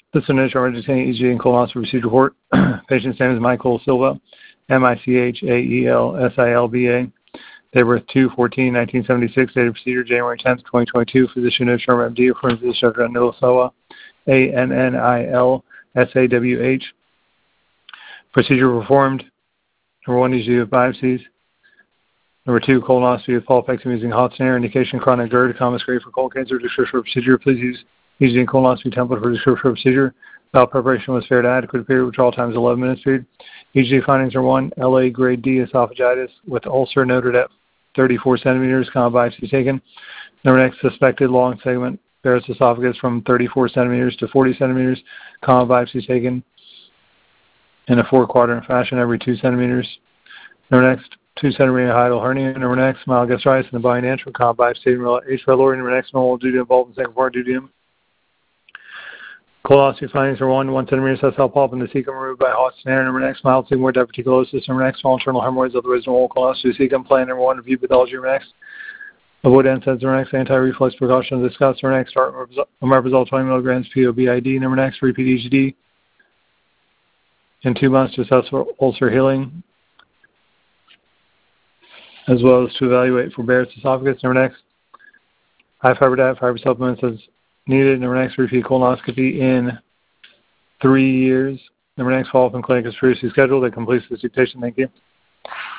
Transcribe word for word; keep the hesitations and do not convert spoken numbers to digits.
This initial emergency E G and colonoscopy procedure report. Patient's name is Michael Silva, M I C H A E L S I L V A. Date of birth two fourteen nineteen seventy-six. Date of procedure January tenth, twenty twenty-two. Physician is Sherman M D. Referring physician Doctor Anilasawa, A N N I L S A W H. Procedure performed. Number one, E G of biopsies. Number two, colonoscopy with polypectomy using hot snare. Indication chronic GERD. Common screen for colon cancer. Description for procedure. Please use E G and colonoscopy template for description for procedure. Bowel preparation was fair to adequate. Period withdrawal time is eleven minutes. Period. E G findings are one, L A grade D esophagitis with ulcer noted at thirty-four centimeters. Common biopsy taken. Number next, suspected long segment Barrett's esophagus from thirty-four centimeters to forty centimeters. Common biopsy taken in a four quadrant fashion every two centimeters. Number next, two centimeter hiatal hernia. Number next, mild gastritis in the body natural. Common biopsy taken H. pylori. Number next, normal duodenum bulb and second part duodenum. Colonoscopy findings are one, one centimeter sessile polyp in the cecum removed by hot snare. Number next, mild sigmoid diverticulosis. Number next, small internal hemorrhoids, otherwise normal colonoscopy cecum. Plan number one, review pathology. Number next, avoid N SAIDs. Number next, anti-reflux precautions discussed. Number next, start omeprazole twenty milligrams P O B I D. Number next, repeat E G D in two months to assess for ulcer healing, as well as to evaluate for Barrett's esophagus. Number next, high fiber diet, fiber supplements as needed. Number next, repeat colonoscopy in three years. Number next, follow-up in clinic is previously scheduled. That completes this dictation. Thank you.